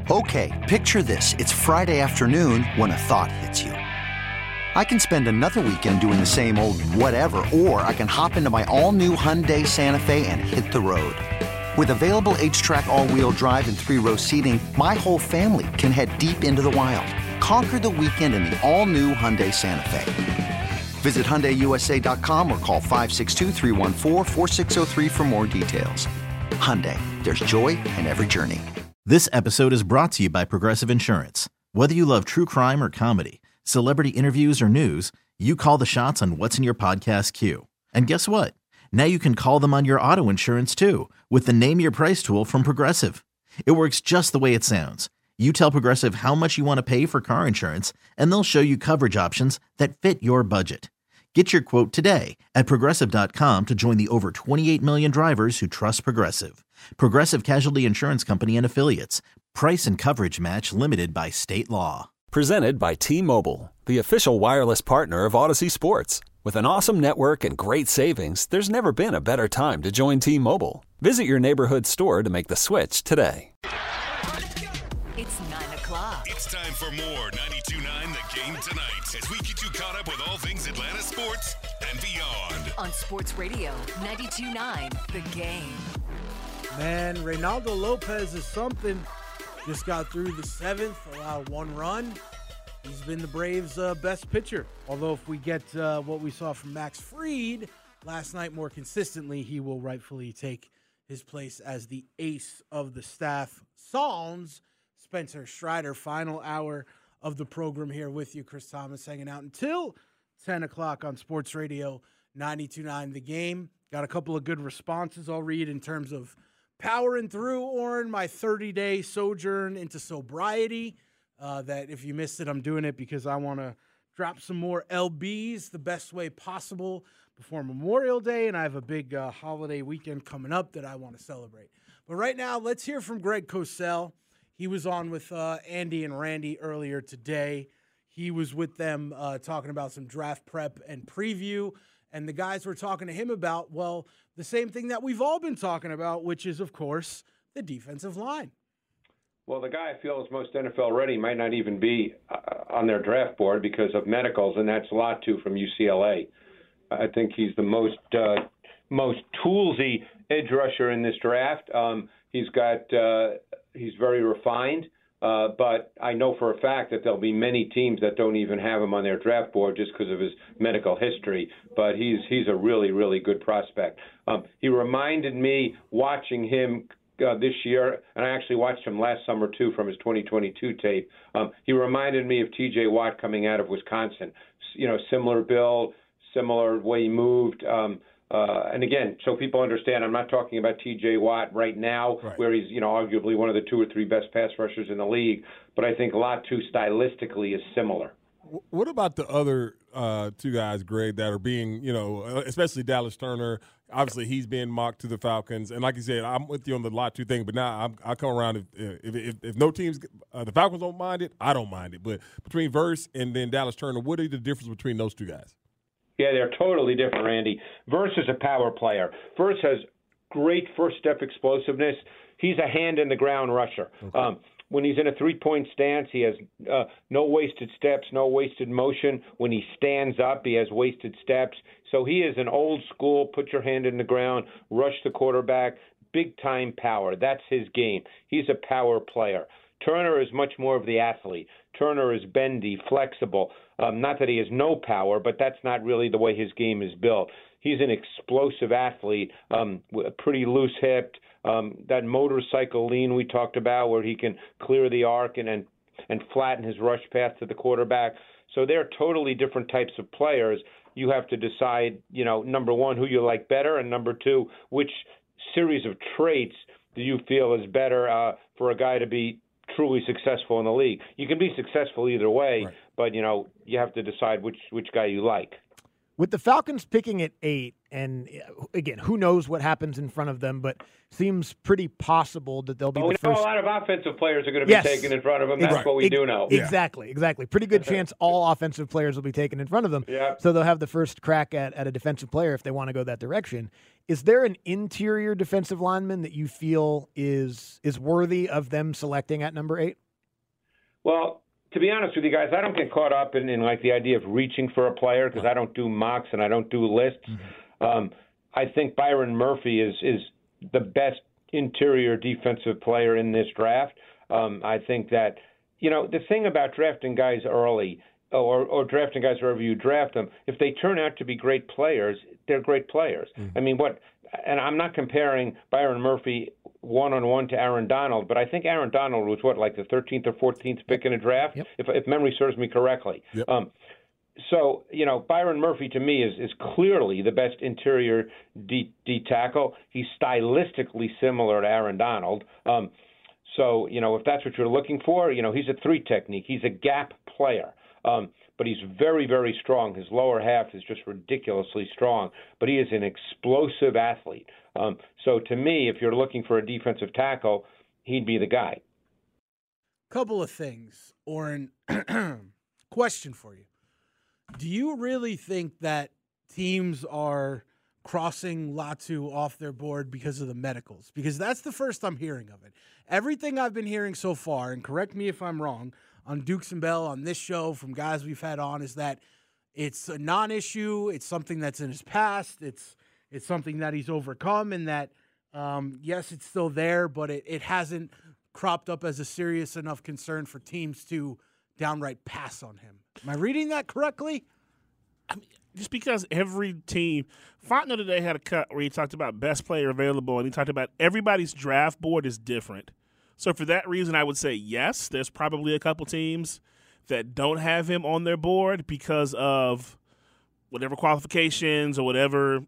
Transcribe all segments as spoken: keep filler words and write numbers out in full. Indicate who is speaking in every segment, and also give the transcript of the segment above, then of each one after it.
Speaker 1: Okay, picture this. It's Friday afternoon when a thought hits you. I can spend another weekend doing the same old whatever, or I can hop into my all-new Hyundai Santa Fe and hit the road. With available H-Track all-wheel drive and three-row seating, my whole family can head deep into the wild. Conquer the weekend in the all-new Hyundai Santa Fe. Visit Hyundai U S A dot com or call five six two, three one four, four six zero three for more details. Hyundai, there's joy in every journey.
Speaker 2: This episode is brought to you by Progressive Insurance. Whether you love true crime or comedy, celebrity interviews or news, you call the shots on what's in your podcast queue. And guess what? Now you can call them on your auto insurance too with the Name Your Price tool from Progressive. It works just the way it sounds. You tell Progressive how much you want to pay for car insurance, and they'll show you coverage options that fit your budget. Get your quote today at Progressive dot com to join the over twenty-eight million drivers who trust Progressive. Progressive Casualty Insurance Company and Affiliates. Price and coverage match limited by state law.
Speaker 3: Presented by T-Mobile, the official wireless partner of Odyssey Sports. With an awesome network and great savings, there's never been a better time to join T-Mobile. Visit your neighborhood store to make the switch today.
Speaker 4: It's nine o'clock.
Speaker 5: It's time for more ninety-two point nine The Game tonight as we get you caught up with all things Atlanta sports and beyond.
Speaker 4: On Sports Radio ninety-two point nine The Game.
Speaker 6: Man, Reynaldo Lopez is something. Just got through the seventh, allowed one run. He's been the Braves' uh, best pitcher. Although if we get uh, what we saw from Max Fried last night more consistently, he will rightfully take his place as the ace of the staff. Psalms, Spencer Strider, final hour of the program here with you. Chris Thomas hanging out until ten o'clock on Sports Radio ninety-two point nine The Game. Got a couple of good responses I'll read in terms of powering through, Oren, my thirty-day sojourn into sobriety. Uh, that if you missed it, I'm doing it because I want to drop some more L Bs the best way possible before Memorial Day, and I have a big uh, holiday weekend coming up that I want to celebrate. But right now, let's hear from Greg Cosell. He was on with uh, Andy and Randy earlier today. He was with them uh, talking about some draft prep and preview, and the guys were talking to him about, well, the same thing that we've all been talking about, which is, of course, the defensive line.
Speaker 7: Well, the guy I feel is most N F L ready might not even be uh, on their draft board because of medicals, and that's Latu from U C L A. I think he's the most uh, most toolsy edge rusher in this draft. Um, he's got uh, he's very refined, uh, but I know for a fact that there'll be many teams that don't even have him on their draft board just because of his medical history. But he's he's a really really good prospect. Um, he reminded me watching him. Uh, this year, and I actually watched him last summer too from his twenty twenty-two tape. Um, he reminded me of T J Watt coming out of Wisconsin. You know, similar build, similar way he moved. Um, uh, and again, so people understand, I'm not talking about T J Watt right now, right, where he's, you know, arguably one of the two or three best pass rushers in the league. But I think Latu stylistically is similar.
Speaker 8: What about the other uh, two guys, Greg, that are being, you know, especially Dallas Turner? Obviously, he's being mocked to the Falcons. And like you said, I'm with you on the Latu thing, but now I'm, I come around. If if, if, if no teams, uh, the Falcons don't mind it, I don't mind it. But between Verse and then Dallas Turner, what are the difference between those two guys?
Speaker 7: Yeah, they're totally different, Randy. Verse is a power player. Verse has great first-step explosiveness. He's a hand-in-the-ground rusher. Okay. Um, When he's in a three-point stance, he has uh, no wasted steps, no wasted motion. When he stands up, he has wasted steps. So he is an old-school, put your hand in the ground, rush the quarterback, big-time power. That's his game. He's a power player. Turner is much more of the athlete. Turner is bendy, flexible. Um, not that he has no power, but that's not really the way his game is built. He's an explosive athlete, um, pretty loose-hipped. Um, that motorcycle lean we talked about where he can clear the arc and, and and flatten his rush path to the quarterback. So they're totally different types of players. You have to decide, you know, number one, who you like better, and number two, which series of traits do you feel is better uh, for a guy to be truly successful in the league. You can be successful either way, right, but, you know, you have to decide which, which guy you like.
Speaker 9: With the Falcons picking at eight, And again, who knows what happens in front of them, but seems pretty possible that they'll be
Speaker 7: well,
Speaker 9: the
Speaker 7: we
Speaker 9: first.
Speaker 7: know a lot of offensive players are going to be
Speaker 9: Yes.
Speaker 7: taken in front of them. That's
Speaker 9: Right.
Speaker 7: what we do know.
Speaker 9: Exactly, exactly. Pretty good chance all offensive players will be taken in front of them.
Speaker 7: Yep.
Speaker 9: So they'll have the first crack at, at a defensive player if they want to go that direction. Is there an interior defensive lineman that you feel is is worthy of them selecting at number eight?
Speaker 7: Well, to be honest with you guys, I don't get caught up in, in like the idea of reaching for a player because I don't do mocks and I don't do lists. Mm-hmm. Um, I think Byron Murphy is is the best interior defensive player in this draft. Um, I think that, you know, the thing about drafting guys early or, or drafting guys wherever you draft them, if they turn out to be great players, they're great players. Mm-hmm. I mean, what, and I'm not comparing Byron Murphy one-on-one to Aaron Donald, but I think Aaron Donald was what, like the thirteenth or fourteenth pick in a draft,
Speaker 9: yep.
Speaker 7: if, if memory serves me correctly.
Speaker 8: Yep.
Speaker 7: Um, So, you know, Byron Murphy to me is, is clearly the best interior D, D tackle. He's stylistically similar to Aaron Donald. Um, so, you know, if that's what you're looking for, you know, he's a three technique. He's a gap player. Um, but he's very, very strong. His lower half is just ridiculously strong. But he is an explosive athlete. Um, so to me, if you're looking for a defensive tackle, he'd be the guy.
Speaker 6: Couple of things, Oren. Question for you. Do you really think that teams are crossing Latu off their board because of the medicals? Because that's the first I'm hearing of it. Everything I've been hearing so far, and correct me if I'm wrong, on Dukes and Bell, on this show, from guys we've had on, is that it's a non-issue, it's something that's in his past, it's it's something that he's overcome, and that, um, yes, it's still there, but it, it hasn't cropped up as a serious enough concern for teams to downright pass on him. Am I reading that correctly?
Speaker 10: I mean, just because every team, Fontenot today had a cut where he talked about best player available, and he talked about everybody's draft board is different. So for that reason, I would say yes, there's probably a couple teams that don't have him on their board because of whatever qualifications or whatever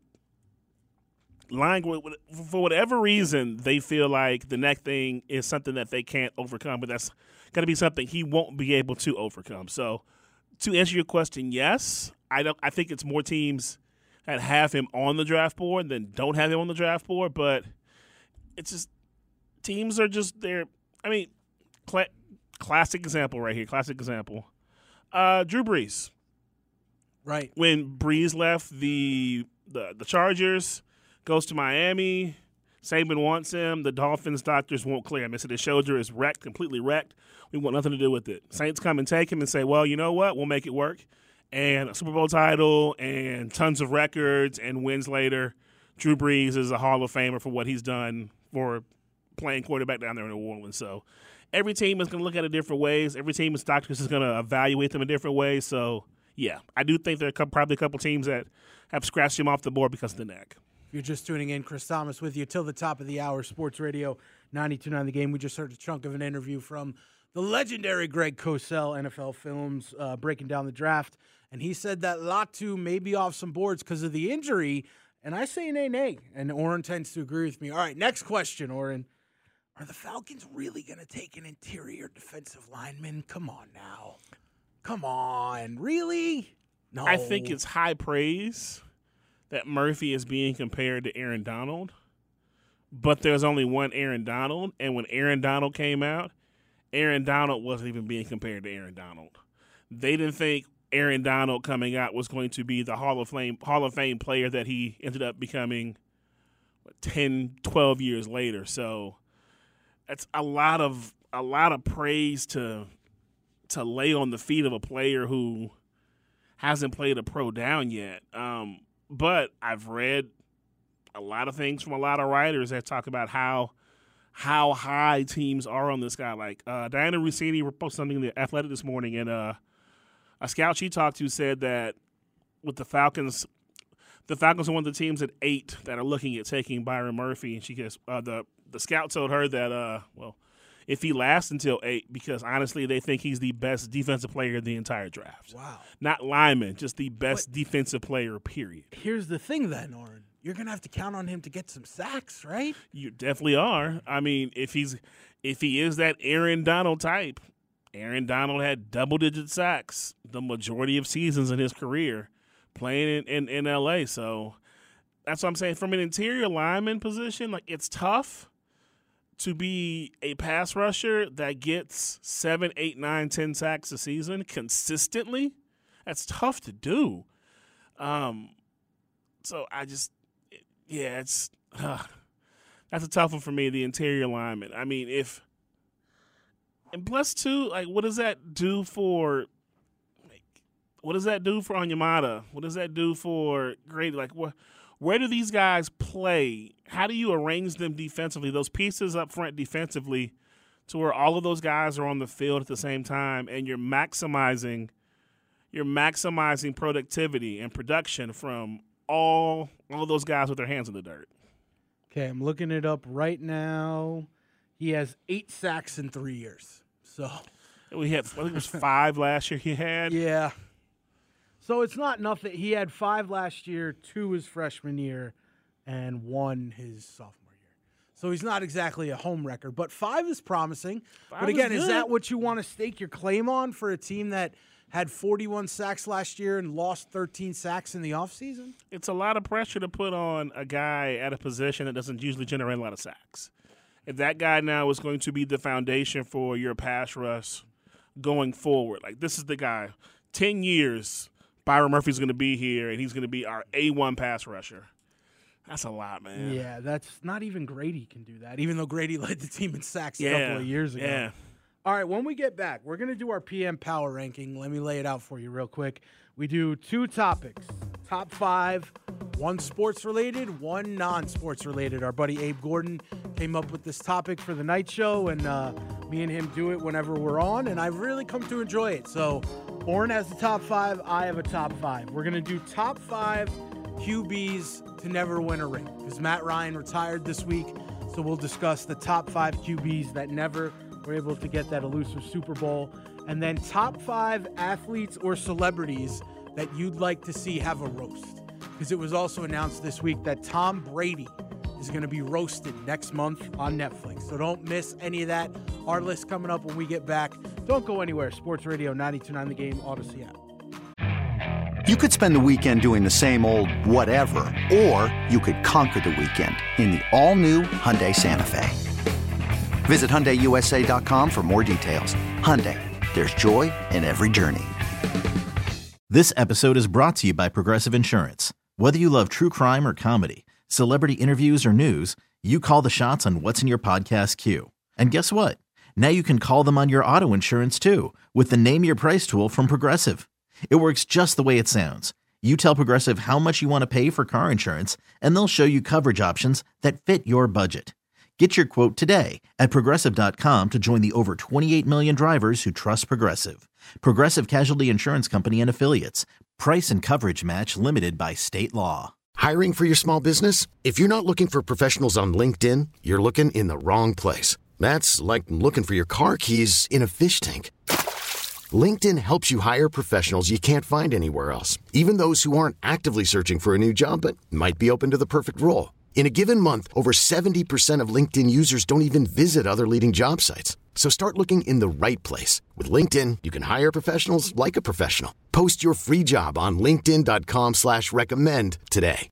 Speaker 10: language, for whatever reason, they feel like the next thing is something that they can't overcome, but that's going to be something he won't be able to overcome. So to answer your question, yes, I don't. I think it's more teams that have him on the draft board than don't have him on the draft board, but it's just teams are just there. I mean, cl- classic example right here. Classic example. Uh, Drew Brees.
Speaker 6: Right.
Speaker 10: When Brees left the the the Chargers, goes to Miami. Saban wants him. The Dolphins doctors won't clear him. They said his shoulder is wrecked, completely wrecked. We want nothing to do with it. Saints come and take him and say, well, you know what? We'll make it work. And a Super Bowl title and tons of records and wins later. Drew Brees is a Hall of Famer for what he's done for playing quarterback down there in New Orleans. So every team is going to look at it different ways. Every team is doctors is going to evaluate them in different ways. So, yeah, I do think there are probably a couple teams that have scratched him off the board because of the neck.
Speaker 6: If you're just tuning in, Chris Thomas with you till the top of the hour, Sports Radio ninety-two point nine The Game. We just heard a chunk of an interview from the legendary Greg Cosell, N F L Films, uh, breaking down the draft. And he said that Latu may be off some boards because of the injury. And I say nay, nay. And Oren tends to agree with me. All right, next question, Oren. Are the Falcons really going to take an interior defensive lineman? Come on now. Come on. Really? No.
Speaker 10: I think it's high praise that Murphy is being compared to Aaron Donald. But there's only one Aaron Donald. And when Aaron Donald came out, Aaron Donald wasn't even being compared to Aaron Donald. They didn't think Aaron Donald coming out was going to be the Hall of Fame Hall of Fame player that he ended up becoming what, ten, twelve years later. So that's a lot of a lot of praise to to lay on the feet of a player who hasn't played a pro down yet. Um, but I've read a lot of things from a lot of writers that talk about how how high teams are on this guy. Like uh, Diana Rossini posted something in the Athletic this morning, and uh, a scout she talked to said that with the Falcons, the Falcons are one of the teams at eight that are looking at taking Byron Murphy. And she gets uh, the the scout told her that uh, well, if he lasts until eight, because honestly they think he's the best defensive player in the entire draft.
Speaker 6: Wow,
Speaker 10: not lineman, just the best
Speaker 6: but
Speaker 10: defensive player. Period.
Speaker 6: Here's the thing, then, Oren. You're gonna have to count on him to get some sacks, right?
Speaker 10: You definitely are. I mean, if he's if he is that Aaron Donald type. Aaron Donald had double-digit sacks the majority of seasons in his career playing in, in, in L A. So that's what I'm saying. From an interior lineman position, like it's tough to be a pass rusher that gets seven, eight, nine, ten sacks a season consistently. That's tough to do. Um, so I just, yeah, it's uh, that's a tough one for me. The interior lineman. I mean, if and plus two, like, what does that do for? Like, what does that do for Onyemata? What does that do for Grady? Like, what? Where do these guys play? How do you arrange them defensively? Those pieces up front defensively, to where all of those guys are on the field at the same time, and you're maximizing, you're maximizing productivity and production from all all of those guys with their hands in the dirt.
Speaker 6: Okay, I'm looking it up right now. He has eight sacks in three years. So
Speaker 10: we had, I think it was five last year. He had,
Speaker 6: yeah. So it's not nothing. He had five last year, two his freshman year, and one his sophomore year. So he's not exactly a home wrecker, but five is promising.
Speaker 10: Five
Speaker 6: but again,
Speaker 10: is
Speaker 6: is
Speaker 10: good.
Speaker 6: that what you want to stake your claim on for a team that had forty-one sacks last year and lost thirteen sacks in the offseason?
Speaker 10: It's a lot of pressure to put on a guy at a position that doesn't usually generate a lot of sacks. If that guy now is going to be the foundation for your pass rush going forward, like this is the guy, ten years – Byron Murphy's going to be here, and he's going to be our A one pass rusher. That's a lot, man.
Speaker 6: Yeah, that's not even Grady can do that, even though Grady led the team in sacks
Speaker 10: yeah,
Speaker 6: a couple of years ago.
Speaker 10: Yeah.
Speaker 6: All right, when we get back, we're going to do our P M Power Ranking. Let me lay it out for you real quick. We do two topics, top five, one sports-related, one non-sports-related. Our buddy Abe Gordon came up with this topic for the night show, and uh, me and him do it whenever we're on, and I've really come to enjoy it. So Oren has the top five. I have a top five. We're going to do top five Q Bs to never win a ring because Matt Ryan retired this week, so we'll discuss the top five Q Bs that never were able to get that elusive Super Bowl, and then top five athletes or celebrities that you'd like to see have a roast, because it was also announced this week that Tom Brady is going to be roasted next month on Netflix. So don't miss any of that. Our list coming up when we get back. Don't go anywhere. Sports Radio ninety-two point nine The Game, Odyssey app.
Speaker 1: You could spend the weekend doing the same old whatever, or you could conquer the weekend in the all-new Hyundai Santa Fe. Visit Hyundai U S A dot com for more details. Hyundai, there's joy in every journey.
Speaker 2: This episode is brought to you by Progressive Insurance. Whether you love true crime or comedy, celebrity interviews or news, you call the shots on what's in your podcast queue. And guess what? Now you can call them on your auto insurance too with the Name Your Price tool from Progressive. It works just the way it sounds. You tell Progressive how much you want to pay for car insurance, and they'll show you coverage options that fit your budget. Get your quote today at Progressive dot com to join the over twenty-eight million drivers who trust Progressive. Progressive Casualty Insurance Company and Affiliates. Price and coverage match limited by state law.
Speaker 11: Hiring for your small business? If you're not looking for professionals on LinkedIn, you're looking in the wrong place. That's like looking for your car keys in a fish tank. LinkedIn helps you hire professionals you can't find anywhere else, even those who aren't actively searching for a new job but might be open to the perfect role. In a given month, over seventy percent of LinkedIn users don't even visit other leading job sites. So start looking in the right place. With LinkedIn, you can hire professionals like a professional. Post your free job on linkedin dot com slash recommend today.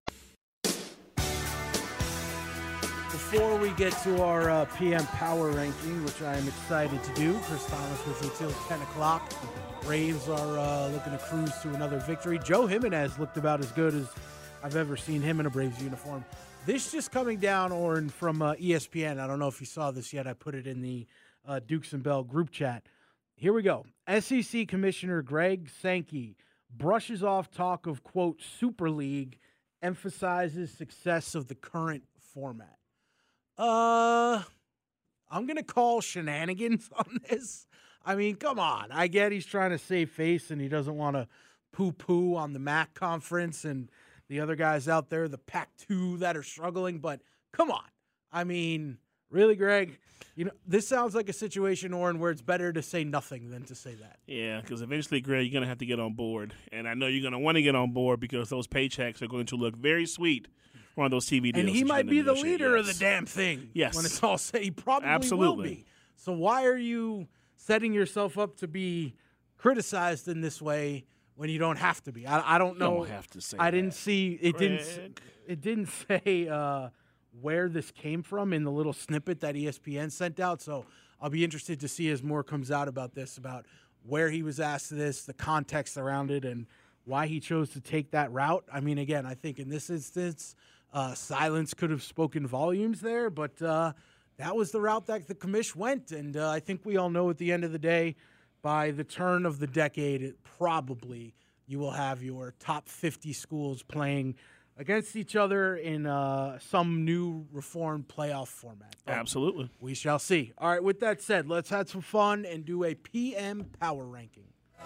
Speaker 6: Before we get to our uh, P M Power Ranking, which I am excited to do, Chris Thomas with you until ten o'clock. Braves are uh, looking to cruise to another victory. Joe Jimenez looked about as good as I've ever seen him in a Braves uniform. This just coming down, Oren, from uh, E S P N. I don't know if you saw this yet. I put it in the uh, Dukes and Bell group chat. Here we go. S E C Commissioner Greg Sankey brushes off talk of, quote, Super League, emphasizes success of the current format. Uh, I'm going to call shenanigans on this. I mean, come on. I get he's trying to save face and he doesn't want to poo-poo on the M A C conference and the other guys out there, the Pac two that are struggling, but come on. I mean, really, Greg? You know, this sounds like a situation, Oren, where it's better to say nothing than to say that.
Speaker 10: Yeah, because eventually, Greg, you're going to have to get on board. And I know you're going to want to get on board because those paychecks are going to look very sweet on those T V deals.
Speaker 6: And he might be the leader
Speaker 10: yes.
Speaker 6: of the damn thing.
Speaker 10: Yes.
Speaker 6: When it's all said, he probably
Speaker 10: Absolutely.
Speaker 6: will be. So why are you setting yourself up to be criticized in this way when you don't have to be. I, I don't know.
Speaker 10: Don't have to say
Speaker 6: I didn't
Speaker 10: that,
Speaker 6: see it. Didn't s-
Speaker 10: Greg.
Speaker 6: it didn't say uh, where this came from in the little snippet that E S P N sent out. So I'll be interested to see as more comes out about this, about where he was asked this, the context around it, and why he chose to take that route. I mean, again, I think in this instance, uh, silence could have spoken volumes there, but uh, that was the route that the commish went. And uh, I think we all know at the end of the day, by the turn of the decade, it probably you will have your top fifty schools playing against each other in uh, some new reformed playoff format. But
Speaker 10: Absolutely.
Speaker 6: we shall see. All right, with that said, let's have some fun and do a P M Power Ranking.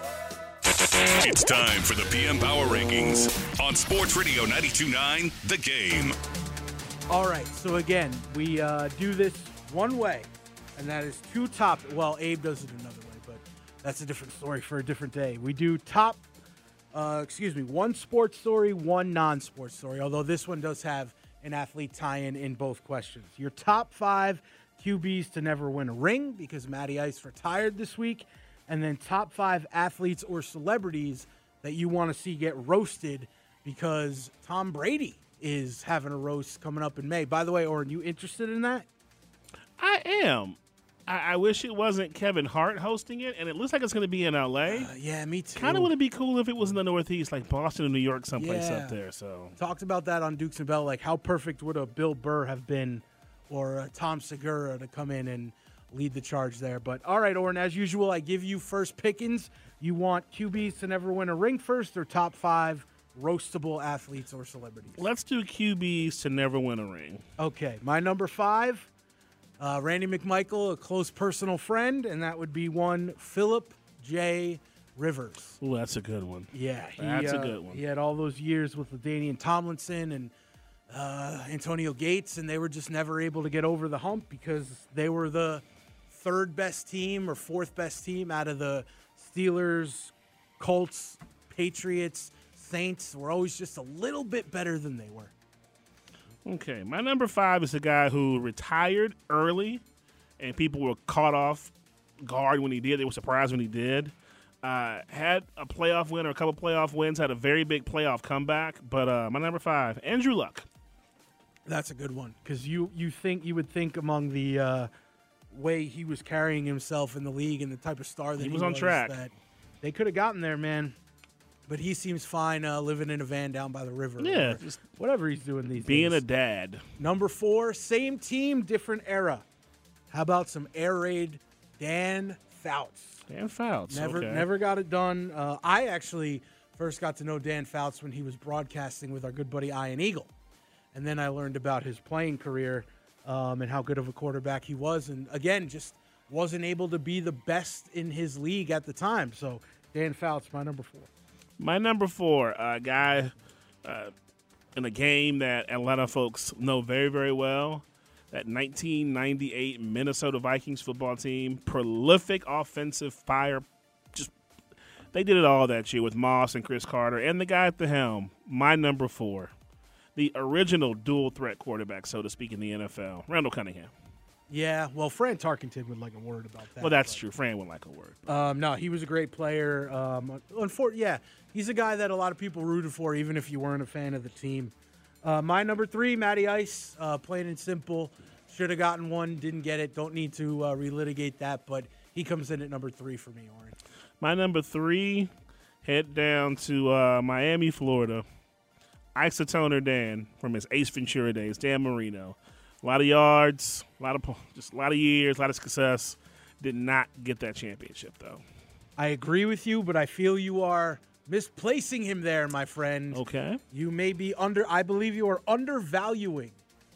Speaker 5: It's time for the P M Power Rankings on Sports Radio ninety-two point nine The Game.
Speaker 6: All right, so again, we uh, do this one way, and that is two top. Well, Abe does it another way, but that's a different story for a different day. We do top, uh, excuse me, one sports story, one non-sports story, although this one does have an athlete tie-in in both questions. Your top five Q Bs to never win a ring, because Matty Ice retired this week, and then top five athletes or celebrities that you want to see get roasted because Tom Brady is having a roast coming up in May. By the way, Oren, you interested in that?
Speaker 10: I am. I, I wish it wasn't Kevin Hart hosting it, and it looks like it's going to be in L A.
Speaker 6: Uh, yeah, me too.
Speaker 10: Kind of would it be cool if it was in the Northeast, like Boston or New York, someplace
Speaker 6: Yeah.
Speaker 10: up there. So
Speaker 6: Talked about that on Dukes and Bell, like how perfect would a Bill Burr have been or a Tom Segura to come in and lead the charge there. But all right, Oren, as usual, I give you first pickings. You want Q Bs to never win a ring first, or top five roastable athletes or celebrities?
Speaker 10: let's do Q Bs to never win a ring.
Speaker 6: Okay, my number five, uh, Randy McMichael, a close personal friend, and that would be one Philip J. Rivers.
Speaker 10: Ooh, that's a good one.
Speaker 6: Yeah, he,
Speaker 10: That's a
Speaker 6: uh,
Speaker 10: good one.
Speaker 6: He had all those years with LaDainian Tomlinson and uh, Antonio Gates, and they were just never able to get over the hump because they were the third best team or fourth best team out of the Steelers, Colts, Patriots, Saints. Were always just a little bit better than they were.
Speaker 10: Okay, my number five is a guy who retired early, and people were caught off guard when he did. They were surprised when he did. Uh, had a playoff win or a couple playoff wins, had a very big playoff comeback. But uh, my number five, Andrew Luck.
Speaker 6: That's a good one because you you think you would think among the uh, way he was carrying himself in the league and the type of star that
Speaker 10: He
Speaker 6: he,
Speaker 10: was on track.
Speaker 6: that they could have gotten there, man. But he seems fine uh, living in a van down by the river.
Speaker 10: Yeah,
Speaker 6: or
Speaker 10: just
Speaker 6: whatever he's doing these
Speaker 10: Being
Speaker 6: days.
Speaker 10: a dad.
Speaker 6: Number four, same team, different era. How about some air raid Dan Fouts?
Speaker 10: Dan Fouts.
Speaker 6: Never,
Speaker 10: okay.
Speaker 6: never got it done. Uh, I actually first got to know Dan Fouts when he was broadcasting with our good buddy Ian Eagle, and then I learned about his playing career um, and how good of a quarterback he was. And again, just wasn't able to be the best in his league at the time. So Dan Fouts, my number four.
Speaker 10: My number four, a guy uh, in a game that Atlanta folks know very, very well. That nineteen ninety-eight Minnesota Vikings football team, prolific offensive fire. Just they did it all that year with Moss and Chris Carter and the guy at the helm. My number four, the original dual threat quarterback, so to speak, in the N F L, Randall Cunningham.
Speaker 6: Yeah, well, Fran Tarkenton would like a word about that.
Speaker 10: Well, that's
Speaker 6: but,
Speaker 10: true. Fran would like a word.
Speaker 6: Um, no, he was a great player. Um, unfor- yeah, he's a guy that a lot of people rooted for, even if you weren't a fan of the team. Uh, my number three, Matty Ice, uh, plain and simple. Should have gotten one, didn't get it. Don't need to uh, relitigate that, but he comes in at number three for me, Oren.
Speaker 10: My number three, head down to uh, Miami, Florida. Isotone Dan from his Ace Ventura days, Dan Marino. A lot of yards, a lot of just a lot of years, a lot of success. Did not get that championship though.
Speaker 6: I agree with you, but I feel you are misplacing him there, my friend.
Speaker 10: Okay.
Speaker 6: You may be under. I believe you are undervaluing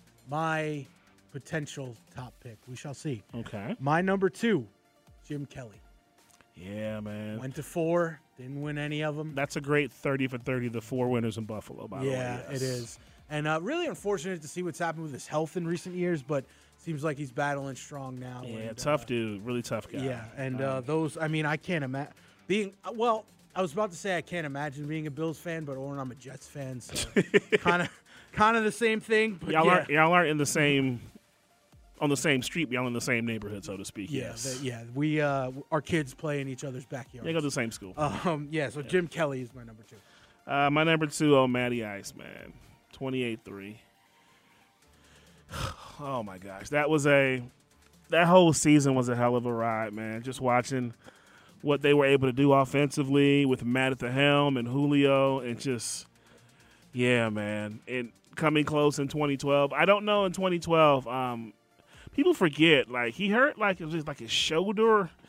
Speaker 6: my potential top pick. We shall see.
Speaker 10: Okay.
Speaker 6: My number two, Jim Kelly.
Speaker 10: Yeah, man.
Speaker 6: Went to four, didn't win any of them.
Speaker 10: That's a great thirty for thirty, the four winners in Buffalo, by the way.
Speaker 6: Yeah,
Speaker 10: Yes.
Speaker 6: it is. And uh, really unfortunate to see what's happened with his health in recent years, but seems like he's battling strong now.
Speaker 10: Yeah,
Speaker 6: and,
Speaker 10: tough
Speaker 6: uh,
Speaker 10: dude. Really tough guy.
Speaker 6: Yeah, and
Speaker 10: Um,
Speaker 6: uh, those, I mean, I can't imagine being, well, I was about to say I can't imagine being a Bills fan, but Oren, I'm a Jets fan, so kind of kind of the same thing. But
Speaker 10: y'all,
Speaker 6: yeah.
Speaker 10: aren't, y'all aren't in the same on the same street, but y'all in the same neighborhood, so to speak.
Speaker 6: Yeah,
Speaker 10: yes.
Speaker 6: the, yeah. We uh, our kids play in each other's backyards.
Speaker 10: They go to the same school.
Speaker 6: Um, yeah. So
Speaker 10: Yeah.
Speaker 6: Jim Kelly is my number two.
Speaker 10: Uh, my number two, oh, Matty Ice, man. twenty-eight three. Oh, my gosh. That was a – that whole season was a hell of a ride, man. Just watching what they were able to do offensively with Matt at the helm and Julio and just – yeah, man. And coming close in twenty twelve. I don't know in twenty twelve. Um, people forget, like, he hurt, like, it was just like his shoulder –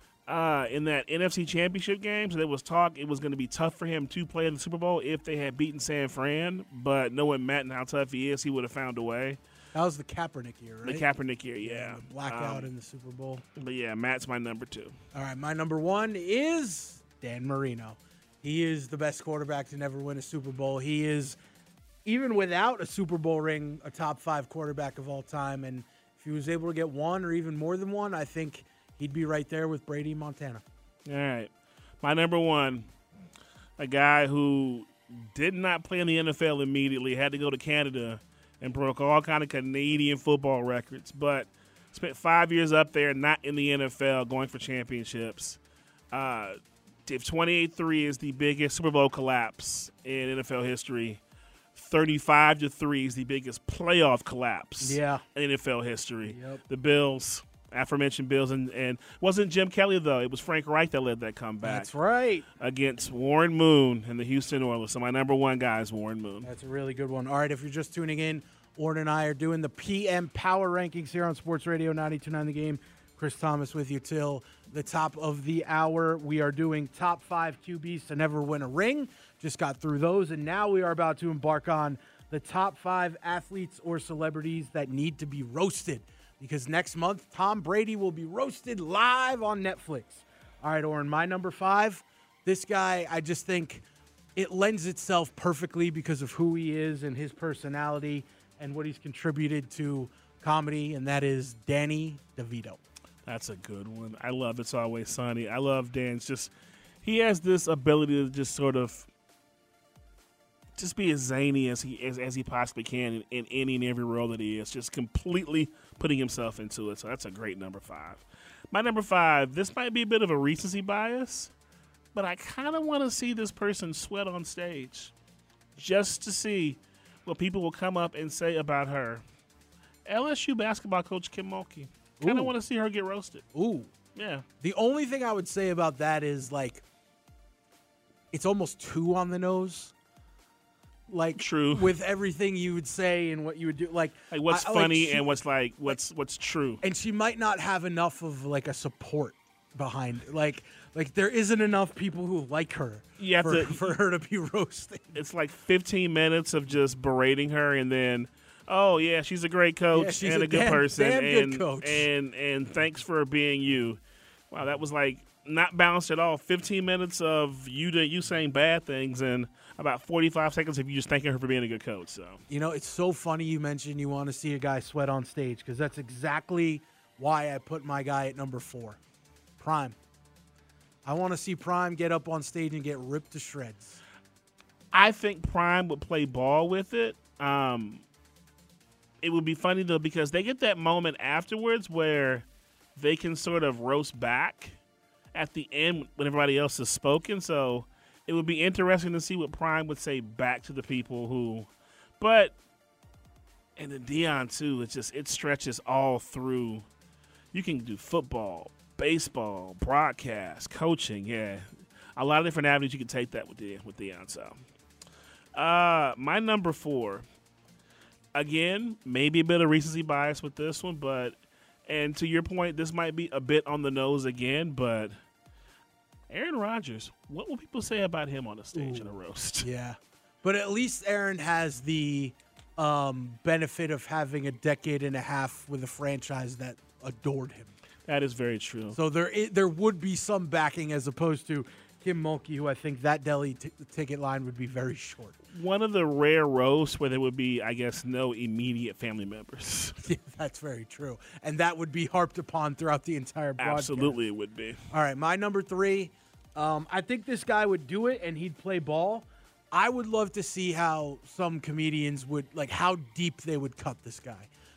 Speaker 10: Uh, in that N F C Championship game, so there was talk it was going to be tough for him to play in the Super Bowl if they had beaten San Fran. But knowing Matt and how tough he is, he would have found a way.
Speaker 6: That was the Kaepernick year, right?
Speaker 10: The Kaepernick year, yeah.
Speaker 6: The blackout
Speaker 10: Um,
Speaker 6: in the Super Bowl.
Speaker 10: But yeah, Matt's my number two.
Speaker 6: All right, my number one is Dan Marino. He is the best quarterback to never win a Super Bowl. He is, even without a Super Bowl ring, a top five quarterback of all time. And if he was able to get one or even more than one, I think he'd be right there with Brady and Montana.
Speaker 10: All right. My number one, a guy who did not play in the N F L immediately, had to go to Canada and broke all kind of Canadian football records, but spent five years up there, not in the N F L, going for championships. Uh, if twenty-eight three is the biggest Super Bowl collapse in N F L history, thirty-five to three is the biggest playoff collapse
Speaker 6: Yeah.
Speaker 10: in N F L history.
Speaker 6: Yep.
Speaker 10: The Bills, aforementioned Bills, and, and wasn't Jim Kelly, though. It was Frank Reich that led that comeback.
Speaker 6: That's right.
Speaker 10: Against Warren Moon and the Houston Oilers. So my number one guy is Warren Moon.
Speaker 6: That's a really good one. All right, if you're just tuning in, Warren and I are doing the P M Power Rankings here on Sports Radio ninety-two point nine The Game. Chris Thomas with you till the top of the hour. We are doing top five Q Bs to never win a ring. Just got through those, and now we are about to embark on the top five athletes or celebrities that need to be roasted. Because next month, Tom Brady will be roasted live on Netflix. All right, Oren, my number five, this guy, I just think it lends itself perfectly because of who he is and his personality and what he's contributed to comedy, and that is Danny DeVito.
Speaker 10: That's a good one. I love It's Always Sunny. I love Dan's just, he has this ability to just sort of just be as zany as he as, as he possibly can in, in any and every role that he is, just completely putting himself into it. So that's a great number five. My number five, this might be a bit of a recency bias, but I kind of want to see this person sweat on stage just to see what people will come up and say about her. L S U basketball coach Kim Mulkey. Kind
Speaker 6: Ooh.
Speaker 10: of want to see her get roasted.
Speaker 6: Ooh.
Speaker 10: Yeah.
Speaker 6: The only thing I would say about that is, like, it's almost too on the nose. Like,
Speaker 10: true,
Speaker 6: with everything you would say and what you would do, like,
Speaker 10: like what's
Speaker 6: I,
Speaker 10: funny
Speaker 6: like she,
Speaker 10: and what's like what's what's true.
Speaker 6: And she might not have enough of like a support behind, like, like there isn't enough people who like her.
Speaker 10: You have
Speaker 6: for,
Speaker 10: to,
Speaker 6: for her to be roasted.
Speaker 10: It's like fifteen minutes of just berating her, and then, oh yeah, she's a great coach
Speaker 6: yeah, she's
Speaker 10: and a,
Speaker 6: a
Speaker 10: good
Speaker 6: damn,
Speaker 10: person,
Speaker 6: damn
Speaker 10: and
Speaker 6: good coach.
Speaker 10: and and thanks for being you. Wow, that was like not balanced at all. Fifteen minutes of you to you saying bad things and about forty-five seconds of you just thanking her for being a good coach. So
Speaker 6: you know, it's so funny you mentioned you want to see a guy sweat on stage, because that's exactly why I put my guy at number four, Prime. I want to see Prime get up on stage and get ripped to shreds.
Speaker 10: I think Prime would play ball with it. Um, it would be funny though, because they get that moment afterwards where they can sort of roast back at the end when everybody else has spoken. So it would be interesting to see what Prime would say back to the people who, but, and then Deion too, it's just, it stretches all through. You can do football, baseball, broadcast, coaching. Yeah. A lot of different avenues you can take that with Deion, with Deion. So, uh, my number four, again, maybe a bit of recency bias with this one, but, and to your point, this might be a bit on the nose again, but Aaron Rodgers, what will people say about him on a stage
Speaker 6: Ooh,
Speaker 10: in a roast?
Speaker 6: Yeah. But at least Aaron has the um, benefit of having a decade and a half with a franchise that adored him.
Speaker 10: That is very true.
Speaker 6: So there is, there would be some backing, as opposed to Kim Mulkey, who I think that deli t- ticket line would be very short.
Speaker 10: One of the rare roasts where there would be, I guess, no immediate family members.
Speaker 6: Yeah, that's very true. And that would be harped upon throughout the entire broadcast.
Speaker 10: Absolutely, it would be.
Speaker 6: All right, my number three, um, I think this guy would do it, and he'd play ball. I would love to see how some comedians would, like, how deep they would cut this guy.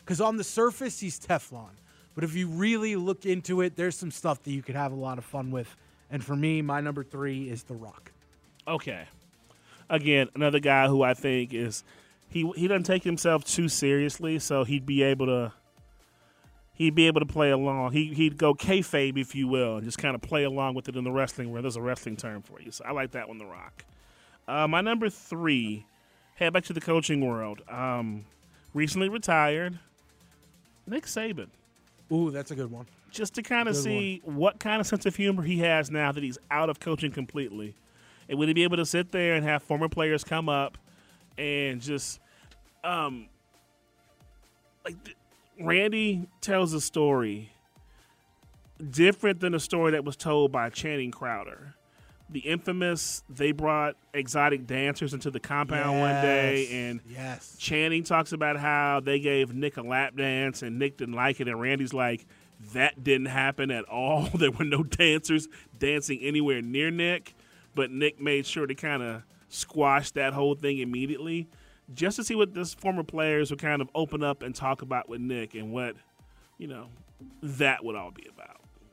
Speaker 6: Because on the surface, he's Teflon. But if you really look into it, there's some stuff that you could have a lot of fun with. And for me, my number three is The Rock.
Speaker 10: Okay. Again, another guy who I think is he he doesn't take himself too seriously, so he'd be able to he'd be able to play along. He he'd go kayfabe, if you will, and just kind of play along with it in the wrestling where there's a wrestling term for you. So I like that one, The Rock. Uh, my number three, head back to the coaching world. Um, recently retired, Nick Saban.
Speaker 6: Ooh, that's a good one.
Speaker 10: Just to kind of
Speaker 6: Good
Speaker 10: see one. what kind of sense of humor he has now that he's out of coaching completely. And would he be able to sit there and have former players come up and just, um, like, Randy tells a story different than the story that was told by Channing Crowder. The infamous, they brought exotic dancers into the compound
Speaker 6: yes.
Speaker 10: one day, and
Speaker 6: yes.
Speaker 10: Channing talks about how they gave Nick a lap dance, and Nick didn't like it, and Randy's like, that didn't happen at all. There were no dancers dancing anywhere near Nick. But Nick made sure to kind of squash that whole thing immediately just to see what this former players would kind of open up and talk about with Nick and what, you know, that would all be about.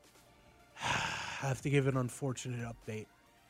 Speaker 6: I have to give an unfortunate update.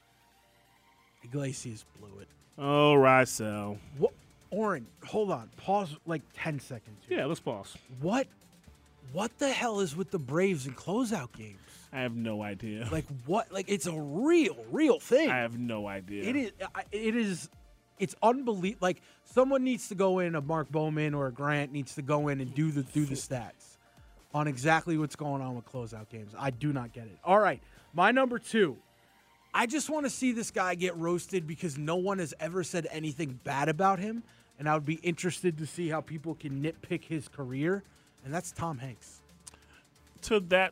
Speaker 6: Iglesias blew it.
Speaker 10: Oh, Rysel.
Speaker 6: What? Oren, hold on. Pause like ten seconds.
Speaker 10: Here. Yeah, let's pause.
Speaker 6: What? What the hell is with the Braves in closeout games?
Speaker 10: I have no idea.
Speaker 6: Like what? Like it's a real, real thing.
Speaker 10: I have no idea.
Speaker 6: It is. It is. It's unbelievable. Like someone needs to go in, a Mark Bowman or a Grant needs to go in and do the do the stats on exactly what's going on with closeout games. I do not get it. All right, my number two. I just want to see this guy get roasted because no one has ever said anything bad about him, and I would be interested to see how people can nitpick his career, and that's Tom Hanks.
Speaker 10: To that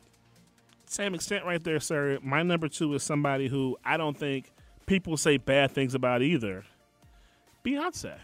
Speaker 10: same extent right there, sir, my number two is somebody who I don't think people say bad things about either. Beyonce.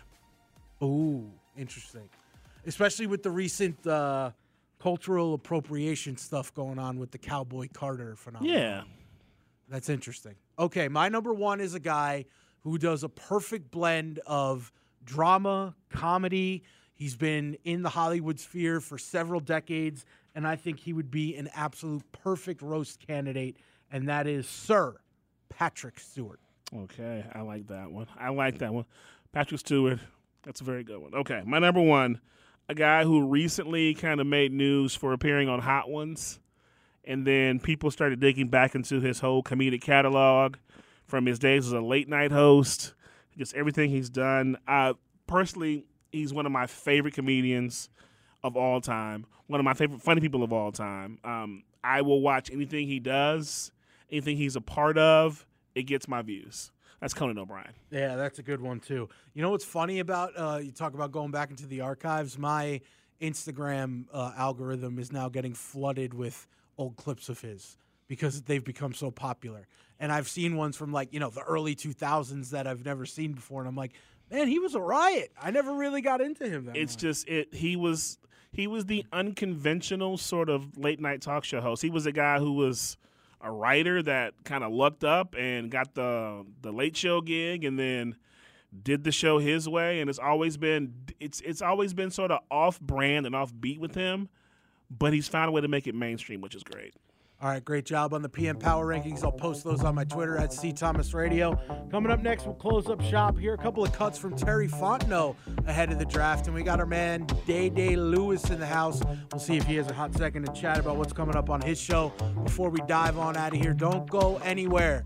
Speaker 6: Ooh, interesting. Especially with the recent uh, cultural appropriation stuff going on with the Cowboy Carter phenomenon.
Speaker 10: Yeah.
Speaker 6: That's interesting. Okay, my number one is a guy who does a perfect blend of drama, comedy. He's been in the Hollywood sphere for several decades, and I think he would be an absolute perfect roast candidate, and that is Sir Patrick Stewart.
Speaker 10: Okay, I like that one. I like that one. Patrick Stewart, that's a very good one. Okay, my number one, a guy who recently kind of made news for appearing on Hot Ones, and then people started digging back into his whole comedic catalog from his days as a late-night host, just everything he's done. I personally, he's one of my favorite comedians of all time, one of my favorite funny people of all time. Um, I will watch anything he does, anything he's a part of. It gets my views. That's Conan O'Brien.
Speaker 6: Yeah, that's a good one, too. You know what's funny about, uh, you talk about going back into the archives, my Instagram uh, algorithm is now getting flooded with old clips of his because they've become so popular. And I've seen ones from, like, you know, the early two thousands that I've never seen before, and I'm like, man, he was a riot. I never really got into him that
Speaker 10: It's
Speaker 6: much.
Speaker 10: just, it. he was he was the unconventional sort of late-night talk show host. He was a guy who was a writer that kind of lucked up and got the the Late Show gig, and then did the show his way. And it's always been it's it's always been sort of off-brand and off-beat with him, but he's found a way to make it mainstream, which is great.
Speaker 6: All right, great job on the P M Power Rankings. I'll post those on my Twitter at C Thomas Radio. Coming up next, we'll close up shop here. A couple of cuts from Terry Fontenot ahead of the draft. And we got our man, Day Day Lewis, in the house. We'll see if he has a hot second to chat about what's coming up on his show before we dive on out of here. Don't go anywhere.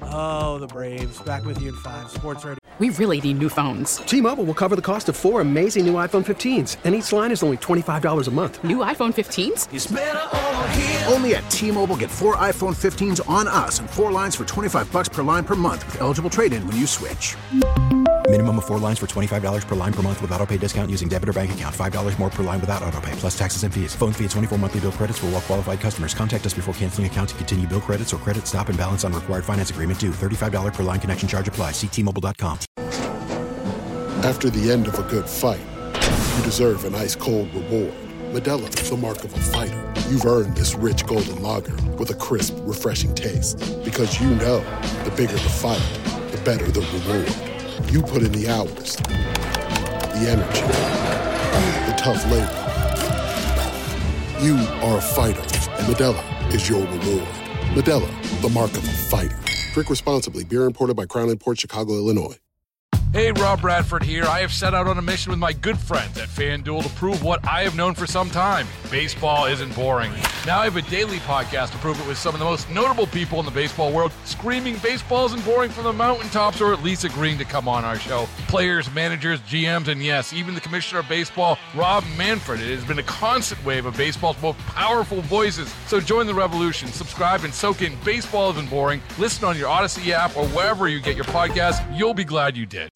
Speaker 6: Oh, the Braves. Back with you in five. Sports Radio.
Speaker 12: We really need new phones.
Speaker 13: T-Mobile will cover the cost of four amazing new iPhone fifteens, and each line is only twenty-five dollars a month.
Speaker 12: New iPhone fifteens?
Speaker 13: It's better over here.
Speaker 14: Only at T-Mobile, get four iPhone fifteens on us and four lines for twenty-five dollars per line per month with eligible trade-in when you switch.
Speaker 15: Minimum of four lines for twenty-five dollars per line per month with autopay discount using debit or bank account. five dollars more per line without autopay, plus taxes and fees. Phone fee at twenty-four monthly bill credits for well-qualified customers. Contact us before canceling account to continue bill credits or credit stop and balance on required finance agreement due. thirty-five dollars per line connection charge applies. See T Mobile dot com.
Speaker 16: After the end of a good fight, you deserve an ice-cold reward. Modelo is the mark of a fighter. You've earned this rich golden lager with a crisp, refreshing taste. Because you know, the bigger the fight, the better the reward. You put in the hours, the energy, the tough labor. You are a fighter, and Modelo is your reward. Modelo, the mark of a fighter. Drink responsibly. Beer imported by Crown Imports, Chicago, Illinois.
Speaker 17: Hey, Rob Bradford here. I have set out on a mission with my good friends at FanDuel to prove what I have known for some time. Baseball isn't boring. Now I have a daily podcast to prove it with some of the most notable people in the baseball world, screaming baseball isn't boring from the mountaintops, or at least agreeing to come on our show. Players, managers, G Ms, and yes, even the commissioner of baseball, Rob Manfred. It has been a constant wave of baseball's most powerful voices. So join the revolution. Subscribe and soak in Baseball Isn't Boring. Listen on your Odyssey app or wherever you get your podcasts. You'll be glad you did.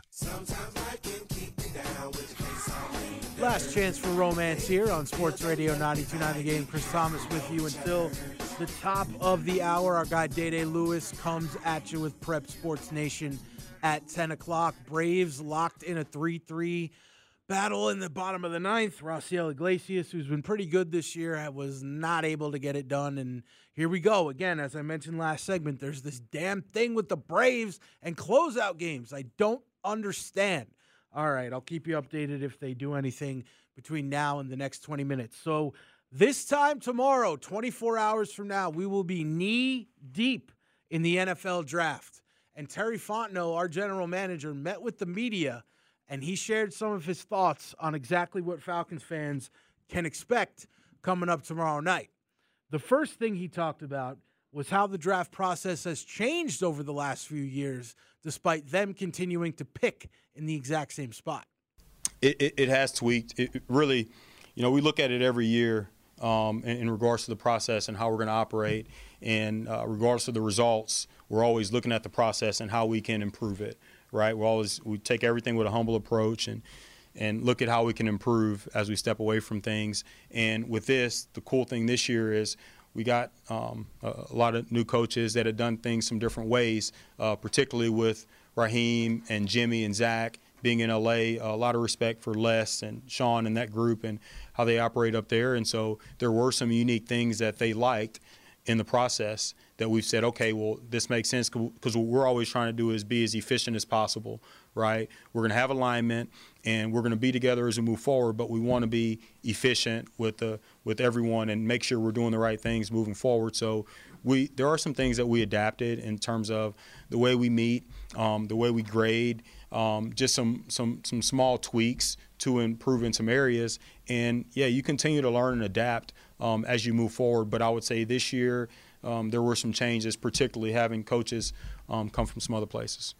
Speaker 6: Last chance for romance here on Sports Radio ninety-two point nine The Game. Chris Thomas with you until the top of the hour. Our guy Day-Day Lewis comes at you with Prep Sports Nation at ten o'clock. Braves locked in a three three battle in the bottom of the ninth. Raciel Iglesias, who's been pretty good this year, was not able to get it done. And here we go. Again, as I mentioned last segment, there's this damn thing with the Braves and closeout games. I don't understand. All right, I'll keep you updated if they do anything between now and the next twenty minutes. So this time tomorrow, twenty-four hours from now, we will be knee deep in the N F L draft. And Terry Fontenot, our general manager, met with the media, and he shared some of his thoughts on exactly what Falcons fans can expect coming up tomorrow night. The first thing he talked about was how the draft process has changed over the last few years, despite them continuing to pick in the exact same spot.
Speaker 18: It, it, it has tweaked. It really, you know, we look at it every year um, in, in regards to the process and how we're going to operate. And uh, regardless of the results, we're always looking at the process and how we can improve it, right? We always we take everything with a humble approach and and look at how we can improve as we step away from things. And with this, the cool thing this year is we got um, a, a lot of new coaches that have done things some different ways, uh, particularly with Raheem and Jimmy and Zach being in L A. A lot of respect for Les and Sean and that group and how they operate up there. And so there were some unique things that they liked in the process that we've said, okay, well, this makes sense, because what we're always trying to do is be as efficient as possible, right? We're going to have alignment, and we're going to be together as we move forward, but we want to be efficient with the with everyone and make sure we're doing the right things moving forward. So we there are some things that we adapted in terms of the way we meet, um, the way we grade, um, just some some some small tweaks to improve in some areas. And, yeah, you continue to learn and adapt um, as you move forward. But I would say this year um, there were some changes, particularly having coaches um, come from some other places.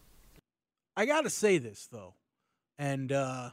Speaker 6: I got to say this, though, and uh,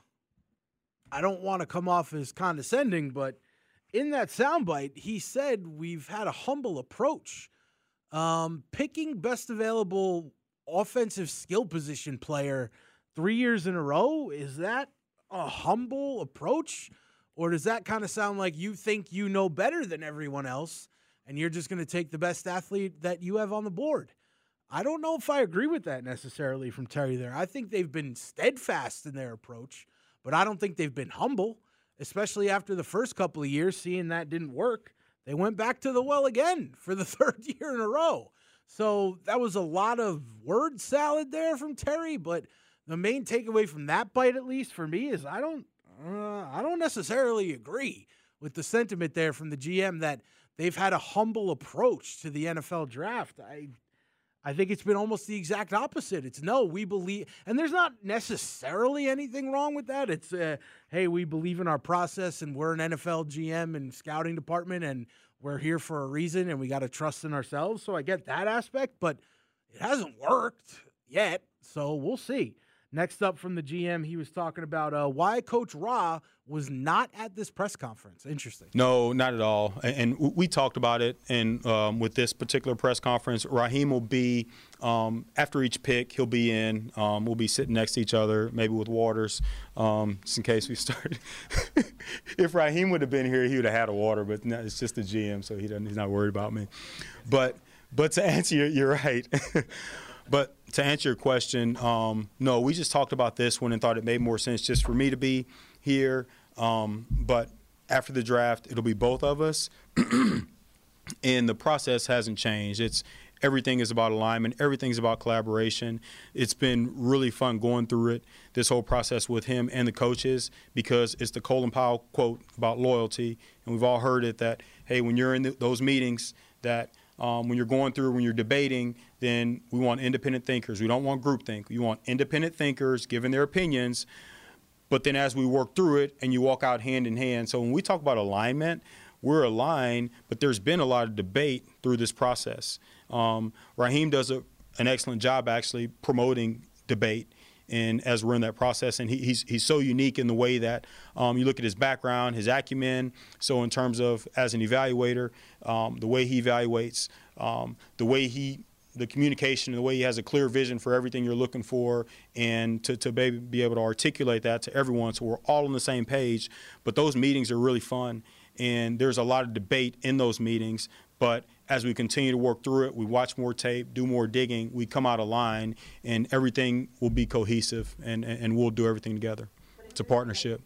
Speaker 6: I don't want to come off as condescending, but in that soundbite, he said we've had a humble approach. Um, picking best available offensive skill position player three years in a row, is that a humble approach? Or does that kind of sound like you think you know better than everyone else and you're just going to take the best athlete that you have on the board? I don't know if I agree with that necessarily from Terry there. I think they've been steadfast in their approach, but I don't think they've been humble, especially after the first couple of years, seeing that didn't work. They went back to the well again for the third year in a row. So that was a lot of word salad there from Terry, but the main takeaway from that bite, at least for me, is I don't uh, I don't necessarily agree with the sentiment there from the G M that they've had a humble approach to the N F L draft. I I think it's been almost the exact opposite. It's no, we believe, and there's not necessarily anything wrong with that. It's, uh, hey, we believe in our process, and we're an N F L G M and scouting department, and we're here for a reason, and we got to trust in ourselves. So I get that aspect, but it hasn't worked yet, so we'll see. Next up from the G M, he was talking about uh, why Coach Ra was not at this press conference. Interesting.
Speaker 18: No, not at all. And, and we talked about it. And um, with this particular press conference, Raheem will be, um, after each pick, he'll be in. Um, we'll be sitting next to each other, maybe with waters, um, just in case we start. If Raheem would have been here, he would have had a water. But no, it's just the G M, so he doesn't, he's not worried about me. But, but to answer you, you're right. But to answer your question, um, no, we just talked about this one and thought it made more sense just for me to be here. Um, but after the draft, it'll be both of us. And the process hasn't changed. It's everything is about alignment. Everything's about collaboration. It's been really fun going through it, this whole process with him and the coaches, because it's the Colin Powell quote about loyalty. And we've all heard it that, hey, when you're in the, those meetings, that um, when you're going through, when you're debating, then we want independent thinkers. We don't want groupthink. We want independent thinkers giving their opinions. But then as we work through it and you walk out hand in hand. So when we talk about alignment, we're aligned, but there's been a lot of debate through this process. Um, Raheem does a, an excellent job actually promoting debate, and as we're in that process, and he, he's he's so unique in the way that um, you look at his background, his acumen. So in terms of as an evaluator, um, the way he evaluates, um, the way he the communication, the way he has a clear vision for everything you're looking for, and to, to be, be able to articulate that to everyone so we're all on the same page. But those meetings are really fun, and there's a lot of debate in those meetings. But as we continue to work through it, we watch more tape, do more digging, we come out of line, and everything will be cohesive, and, and we'll do everything together. It's a partnership.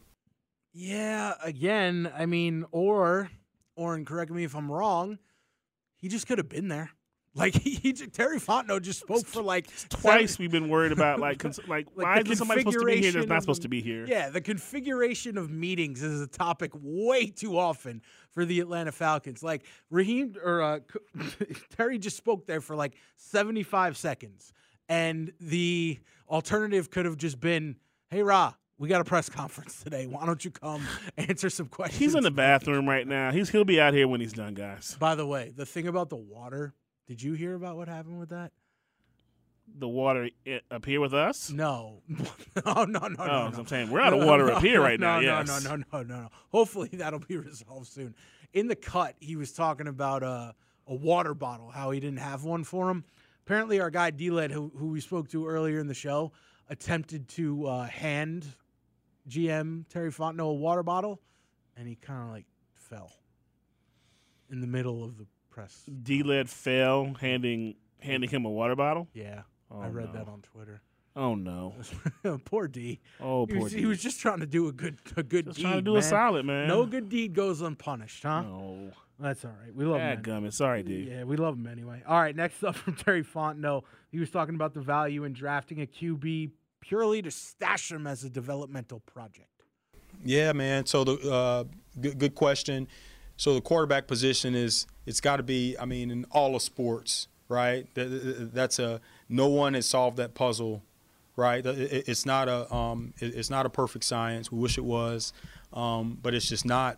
Speaker 6: Yeah, again, I mean, or, or, and correct me if I'm wrong, he just could have been there. Like, he, he Terry Fontenot just spoke for like
Speaker 10: twice. Seven. We've been worried about like, cons- like, like why is somebody supposed to be here that's not supposed to be here?
Speaker 6: Yeah, the configuration of meetings is a topic way too often for the Atlanta Falcons. Like Raheem or uh, Terry just spoke there for like seventy-five seconds, and the alternative could have just been, "Hey, Ra, we got a press conference today. Why don't you come answer some questions?"
Speaker 10: He's in the bathroom right now. He's he'll be out here when he's done, guys.
Speaker 6: By the way, the thing about the water. Did you hear about what happened with that?
Speaker 10: The water it, up here with us?
Speaker 6: No. no, no, no, no.
Speaker 10: Oh,
Speaker 6: no.
Speaker 10: I'm saying we're out of water
Speaker 6: no,
Speaker 10: up here right
Speaker 6: no,
Speaker 10: now,
Speaker 6: no,
Speaker 10: yes.
Speaker 6: No, no, no, no, no, no. Hopefully that'll be resolved soon. In the cut, he was talking about uh, a water bottle, how he didn't have one for him. Apparently our guy D-Led, who, who we spoke to earlier in the show, attempted to uh, hand G M Terry Fontenot a water bottle, and he kind of like fell in the middle of the press.
Speaker 10: D-Led fell handing handing him a water bottle?
Speaker 6: Yeah.
Speaker 10: Oh,
Speaker 6: I read
Speaker 10: no.
Speaker 6: that on Twitter.
Speaker 10: Oh no.
Speaker 6: Poor D.
Speaker 10: Oh,
Speaker 6: he
Speaker 10: poor
Speaker 6: was,
Speaker 10: D.
Speaker 6: He was just trying to do a good a good
Speaker 10: just
Speaker 6: deed.
Speaker 10: trying to do
Speaker 6: man.
Speaker 10: a solid, man.
Speaker 6: No good deed goes unpunished, huh?
Speaker 10: No.
Speaker 6: That's all right. We love him.
Speaker 10: Gummit. Sorry, D.
Speaker 6: Yeah, we love him anyway. All right, next up from Terry Fontenot. He was talking about the value in drafting a Q B purely to stash him as a developmental project.
Speaker 18: Yeah, man. So the uh, good, good question. So the quarterback position is it's got to be. I mean, in all of sports, right? That's a no one has solved that puzzle, right? It's not a um, it's not a perfect science. We wish it was, um, but it's just not.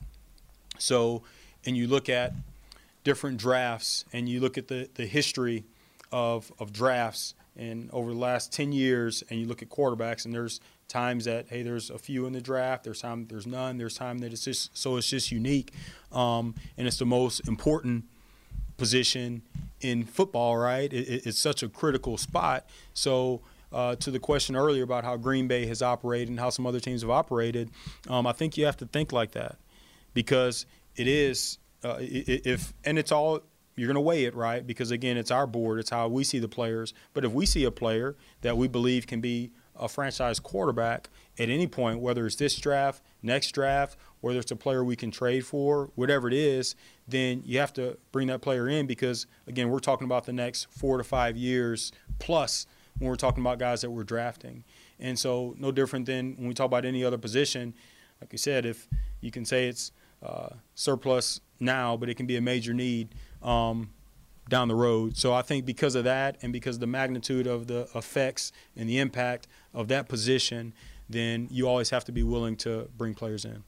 Speaker 18: So, and you look at different drafts, and you look at the the history of of drafts, and over the last ten years, and you look at quarterbacks, and there's times that, hey, there's a few in the draft, there's time there's none, there's time that it's just so it's just unique, um, and it's the most important position in football, right? It, it's such a critical spot. So uh, to the question earlier about how Green Bay has operated and how some other teams have operated, um, I think you have to think like that, because it is uh, if and it's all you're going to weigh it, right? Because again, it's our board, it's how we see the players. But if we see a player that we believe can be a franchise quarterback at any point, whether it's this draft, next draft, whether it's a player we can trade for, whatever it is, then you have to bring that player in, because, again, we're talking about the next four to five years plus when we're talking about guys that we're drafting. And so no different than when we talk about any other position. Like you said, if you can say it's uh, surplus now, but it can be a major need um, down the road. So I think because of that, and because of the magnitude of the effects and the impact of that position, then you always have to be willing to bring players in.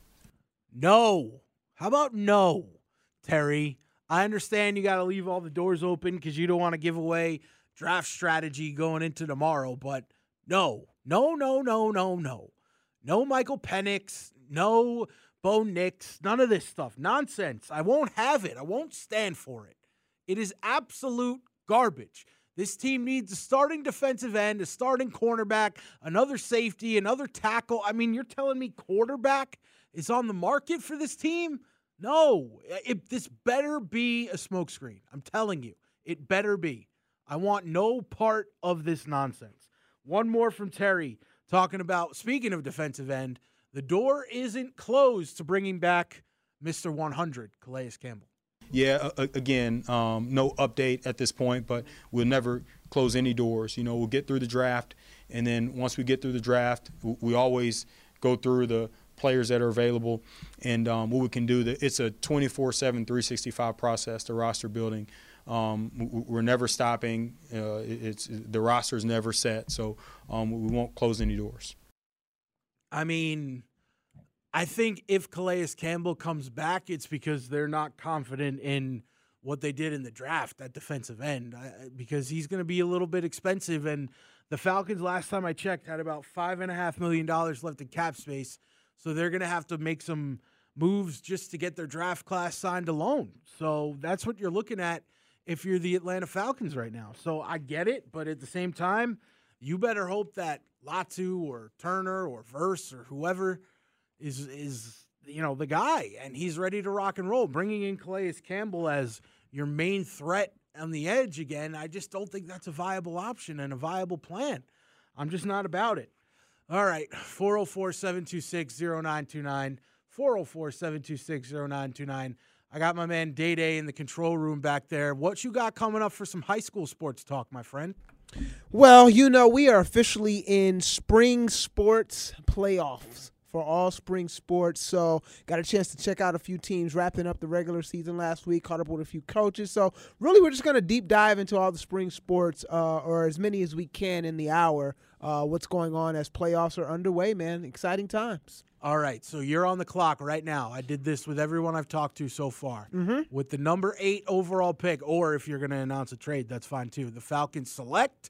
Speaker 6: No. How about no, Terry? I understand you got to leave all the doors open because you don't want to give away draft strategy going into tomorrow, but no, no, no, no, no, no. No Michael Penix, no Bo Nix, none of this stuff. Nonsense. I won't have it. I won't stand for it. It is absolute garbage. This team needs a starting defensive end, a starting cornerback, another safety, another tackle. I mean, you're telling me quarterback is on the market for this team? No. It, this better be a smokescreen. I'm telling you. It better be. I want no part of this nonsense. One more from Terry talking about, speaking of defensive end, the door isn't closed to bringing back Mister one hundred, Calais Campbell.
Speaker 18: Yeah, uh, again, um, no update at this point, but we'll never close any doors. You know, we'll get through the draft, and then once we get through the draft, we always go through the players that are available and um, what we can do. It's a twenty-four seven, three sixty-five process, the roster building. Um, we're never stopping. Uh, it's the roster is never set, so um, we won't close any doors.
Speaker 6: I mean, I think if Calais Campbell comes back, it's because they're not confident in what they did in the draft at defensive end, I, because he's going to be a little bit expensive. And the Falcons, last time I checked, had about five and a half million dollars left in cap space, so they're going to have to make some moves just to get their draft class signed alone. So that's what you're looking at if you're the Atlanta Falcons right now. So I get it, but at the same time, you better hope that Latu or Turner or Verse or whoever is is you know the guy, and he's ready to rock and roll. Bringing in Calais Campbell as your main threat on the edge again, I just don't think that's a viable option and a viable plan. I'm just not about it. All right, four oh four, seven two six, oh nine two nine, four oh four, seven two six, oh nine two nine. I got my man Day Day in the control room back there. What you got coming up for some high school sports talk, my friend?
Speaker 19: Well, you know, we are officially in spring sports playoffs for all spring sports. So got a chance to check out a few teams wrapping up the regular season last week, caught up with a few coaches. So really we're just going to deep dive into all the spring sports uh, or as many as we can in the hour, uh, what's going on as playoffs are underway, man. Exciting times.
Speaker 6: All right, so you're on the clock right now. I did this with everyone I've talked to so far.
Speaker 19: Mm-hmm.
Speaker 6: With the number eight overall pick, or if you're going to announce a trade, that's fine too. The Falcons select?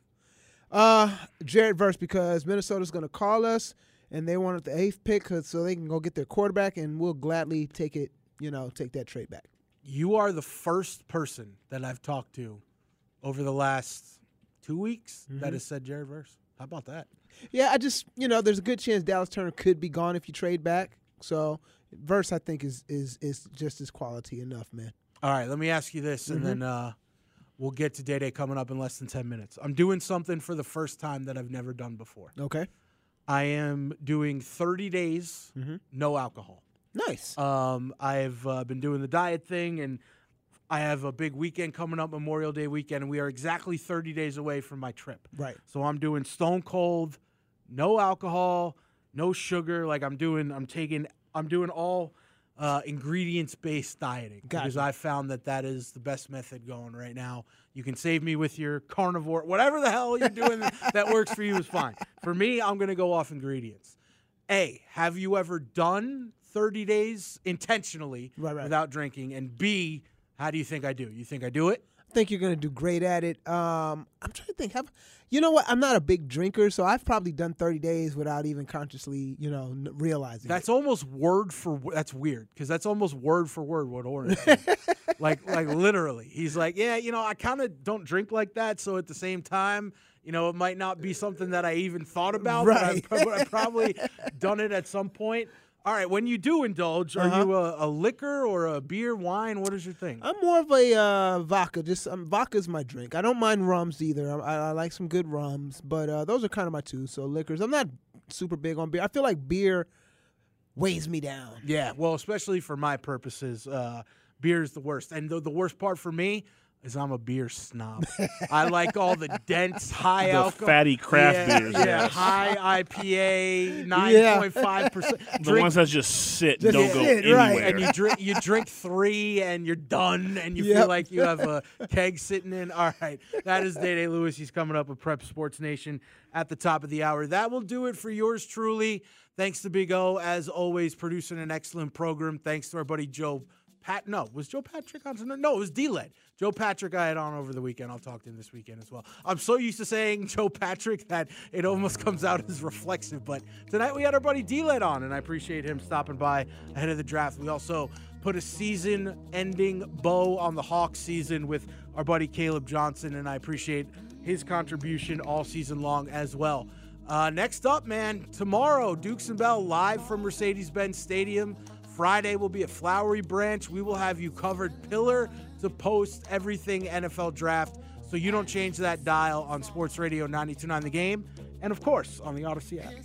Speaker 19: Uh, Jared Verse, because Minnesota's going to call us, and they wanted the eighth pick so they can go get their quarterback, and we'll gladly take it, you know, take that trade back.
Speaker 6: You are the first person that I've talked to over the last two weeks mm-hmm. that has said Jared Verse. How about that?
Speaker 19: Yeah, I just, you know, there's a good chance Dallas Turner could be gone if you trade back. So Verse, I think, is is is just as quality enough, man.
Speaker 6: All right, let me ask you this, and mm-hmm. then uh, we'll get to Day Day coming up in less than ten minutes. I'm doing something for the first time that I've never done before.
Speaker 19: Okay.
Speaker 6: I am doing thirty days,
Speaker 19: mm-hmm.
Speaker 6: no alcohol.
Speaker 19: Nice.
Speaker 6: Um, I've uh, been doing the diet thing, and I have a big weekend coming up, Memorial Day weekend, and we are exactly thirty days away from my trip.
Speaker 19: Right.
Speaker 6: So I'm doing stone cold, no alcohol, no sugar. Like I'm doing, I'm taking, I'm doing all uh, ingredients-based dieting
Speaker 19: gotcha.
Speaker 6: because I found that that is the best method going right now. You can save me with your carnivore, whatever the hell you're doing that works for you is fine. For me, I'm going to go off ingredients. A, have you ever done thirty days intentionally
Speaker 19: right, right.
Speaker 6: without drinking? And B, how do you think I do? You think I do it?
Speaker 19: I think you're going to do great at it. Um, I'm trying to think. Have, you know what? I'm not a big drinker, so I've probably done thirty days without even consciously, you know, n- realizing
Speaker 6: That's
Speaker 19: it.
Speaker 6: almost word for – that's weird because that's almost word for word what Oren said. like, like literally. He's like, yeah, you know, I kind of don't drink like that, so at the same time, you know, it might not be something that I even thought about,
Speaker 19: right.
Speaker 6: but I've, but I've probably done it at some point. All right, when you do indulge, are
Speaker 19: uh-huh.
Speaker 6: you a, a liquor or a beer, wine? What is your thing?
Speaker 19: I'm more of a uh, vodka. Just um, vodka's my drink. I don't mind rums either. I, I like some good rums, but uh, those are kind of my two. So liquors. I'm not super big on beer. I feel like beer weighs me down.
Speaker 6: Yeah, well, especially for my purposes, uh, beer is the worst. And the, the worst part for me is I'm a beer snob. I like all the dense, high
Speaker 10: the
Speaker 6: alcohol.
Speaker 10: fatty craft
Speaker 6: yeah,
Speaker 10: beers.
Speaker 6: Yeah,
Speaker 10: yes.
Speaker 6: high I P A, nine point five percent.
Speaker 10: The
Speaker 6: Drink,
Speaker 10: ones that just sit
Speaker 19: just
Speaker 10: don't go
Speaker 19: sit,
Speaker 10: anywhere.
Speaker 19: right.
Speaker 6: and you drink, you drink three, and you're done, and you
Speaker 19: Yep.
Speaker 6: feel like you have a keg sitting in. All right, that is Day Day Lewis. He's coming up with Prep Sports Nation at the top of the hour. That will do it for yours truly. Thanks to Big O, as always, producing an excellent program. Thanks to our buddy Joe Pat. No, was Joe Patrick on tonight? No, it was D-Led. Joe Patrick I had on over the weekend. I'll talk to him this weekend as well. I'm so used to saying Joe Patrick that it almost comes out as reflexive. But tonight we had our buddy D-Led on, and I appreciate him stopping by ahead of the draft. We also put a season-ending bow on the Hawks season with our buddy Caleb Johnson, and I appreciate his contribution all season long as well. Uh, next up, man, tomorrow, Dukes and Bell live from Mercedes-Benz Stadium. Friday will be at Flowery Branch. We will have you covered pillar to post everything N F L draft, so you don't change that dial on Sports Radio ninety-two point nine The Game, and of course on the Odyssey app.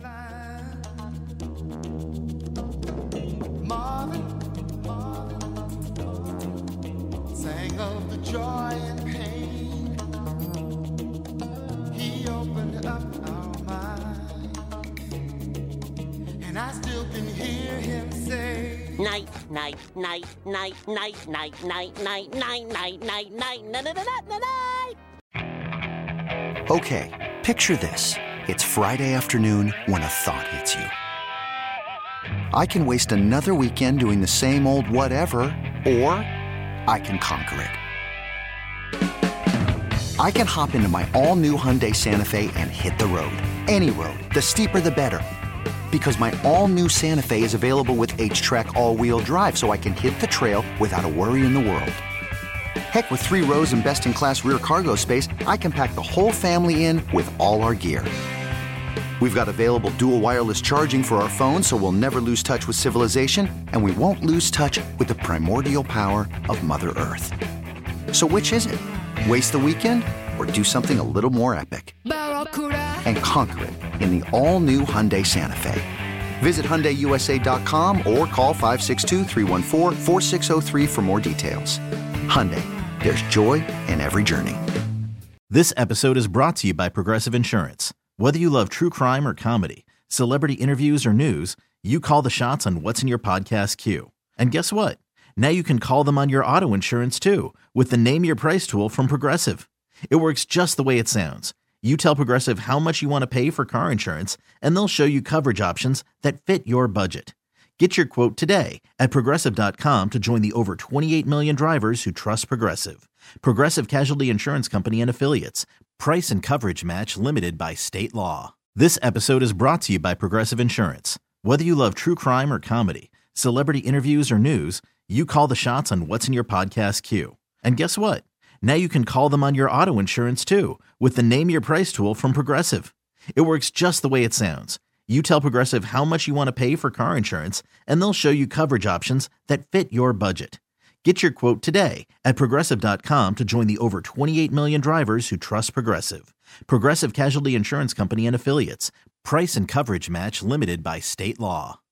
Speaker 20: Marvin, Marvin, sang of the joy and pain. He opened up our mind, and I still can hear him say,
Speaker 21: night, night, night, night, night, night, night, night, night, night, night, night, night, night, night, night.
Speaker 1: Okay, picture this. It's Friday afternoon when a thought hits you. I can waste another weekend doing the same old whatever, or I can conquer it. I can hop into my all-new Hyundai Santa Fe and hit the road. Any road. The steeper, the better. Because my all-new Santa Fe is available with H-Track all-wheel drive, so I can hit the trail without a worry in the world. Heck, with three rows and best-in-class rear cargo space, I can pack the whole family in with all our gear. We've got available dual wireless charging for our phones, so we'll never lose touch with civilization, and we won't lose touch with the primordial power of Mother Earth. So which is it? Waste the weekend or do something a little more epic? And conquer it in the all-new Hyundai Santa Fe. Visit Hyundai U S A dot com or call five six two, three one four, four six zero three for more details. Hyundai, there's joy in every journey.
Speaker 2: This episode is brought to you by Progressive Insurance. Whether you love true crime or comedy, celebrity interviews or news, you call the shots on what's in your podcast queue. And guess what? Now you can call them on your auto insurance too with the Name Your Price tool from Progressive. It works just the way it sounds. You tell Progressive how much you want to pay for car insurance, and they'll show you coverage options that fit your budget. Get your quote today at Progressive dot com to join the over twenty-eight million drivers who trust Progressive. Progressive Casualty Insurance Company and Affiliates. Price and coverage match limited by state law. This episode is brought to you by Progressive Insurance. Whether you love true crime or comedy, celebrity interviews or news, you call the shots on what's in your podcast queue. And guess what? Now you can call them on your auto insurance too with the Name Your Price tool from Progressive. It works just the way it sounds. You tell Progressive how much you want to pay for car insurance, and they'll show you coverage options that fit your budget. Get your quote today at Progressive dot com to join the over twenty-eight million drivers who trust Progressive. Progressive Casualty Insurance Company and Affiliates. Price and coverage match limited by state law.